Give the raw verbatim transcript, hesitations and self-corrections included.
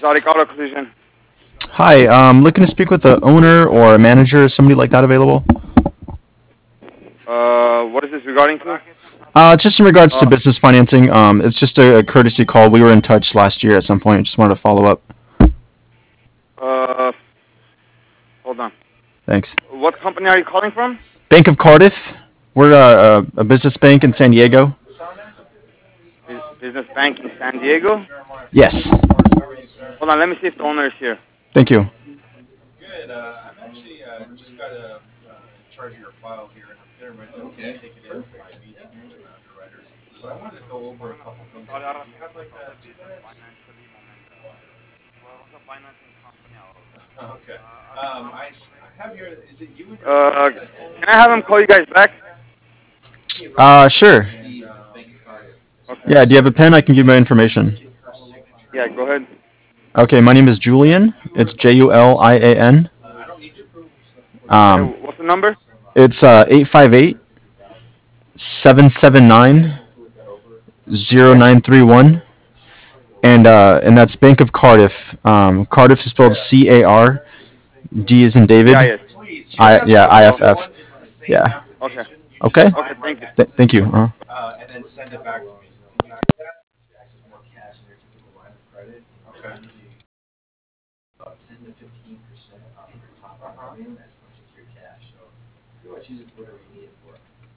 Exotic Auto Collision. Hi, um, looking to speak with the owner or a manager, somebody like that available? Uh, what is this regarding to? Uh, just in regards to Uh, business financing, um, it's just a, a courtesy call. We were in touch last year at some point. Just wanted to follow up. uh, hold on. Thanks. What company are you calling from? Bank of Cardiff. We're a, a, a business bank in San Diego. Bu- Business Bank in San Diego. Yes. Hold on, let me see if the owner is here. Thank you. Uh, can I have him call you guys back? Uh, sure. Okay. Yeah, do you have a pen? I can give you my information. Yeah, go ahead. Okay, my name is Julian. It's J U L I A N. Okay, Um, what's the number? it's uh, eight five eight, seven seven nine, zero Okay. nine three one. And uh, and that's Bank of Cardiff. Um, Cardiff is spelled C A R. D is in David. D I S. I yeah I Oh, F F. Yeah. okay. Okay. Okay, thank you. Th- thank you. Uh,